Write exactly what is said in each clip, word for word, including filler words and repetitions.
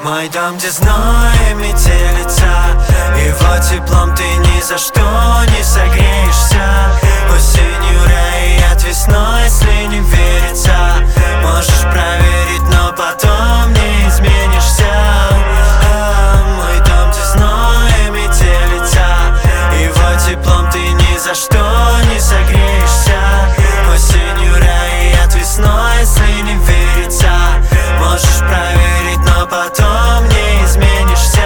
Мой дом, где зной метелица, его теплом ты ни за что не согреешься. Осенью рай, весной, если не верится. Можешь проверить, но потом не изменишься. А, мой дом, где зной метелица, его теплом ты ни за что не согреешься. Осенью рай, весной, если не верится. Можешь проверить, но потом не изменишься.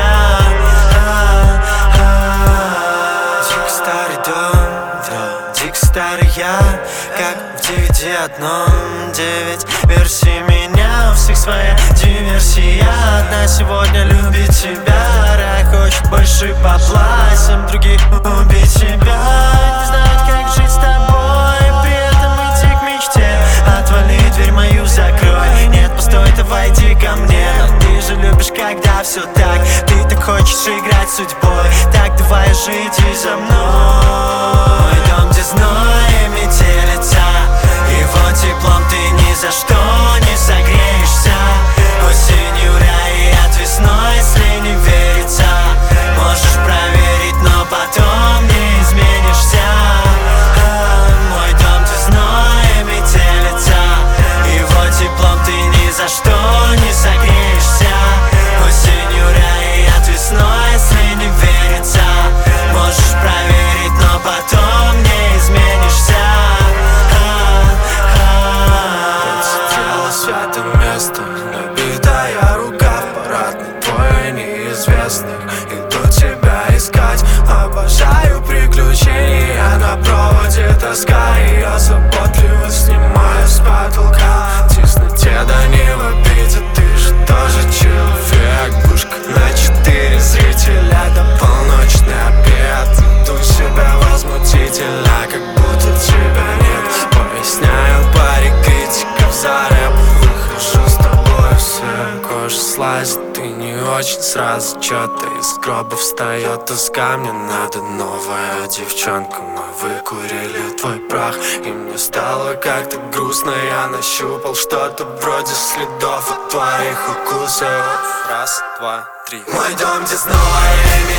Дико старый дом, да, дико старый я, как в девяти одном. Девять версий меня, у всех своя диверсия. Одна сегодня любит тебя, рай хочет больше попла, семь других убить себя. Не знают, как жить с тобой, при этом идти к мечте. Отвали, дверь мою закрой, нет, постой, ты войди ко мне. Но ты же любишь, когда все так, ты так хочешь играть судьбой. Так давай же иди за мной. Мой дом, где зной метелица, его теплом ты ни за что не согреешься. Осенью рай, весной, если не верится. Можешь проверить, но потом не изменишься. А, мой дом, где зной метелица, его теплом ты ни за что не согреешься. Осенью рай, весной, если не верится. Можешь проверить, но потом не изменишься. Святое место, набитая рука в парадной твой неизвестный. Иду тебя искать, обожаю приключения. На проводе тоска, и я заботливо снимаю с потолка. В тесноте да не в обиде, ты же тоже человек. Пушка на четыре зрителя, до полночный обед. Веду себя возмутительно, как будто тебя нет. Поясняю паре критиков за рэп. Выхожу с тобой, все, кожа слазит, ты не очень сразу. Чё-то из гроба встает тоска, мне надо новая девчонка. Мы выкурили твой прах, и мне стало как-то грустно. Я нащупал что-то вроде следов от твоих укусов. Раз, два, три. Мой дом, где зной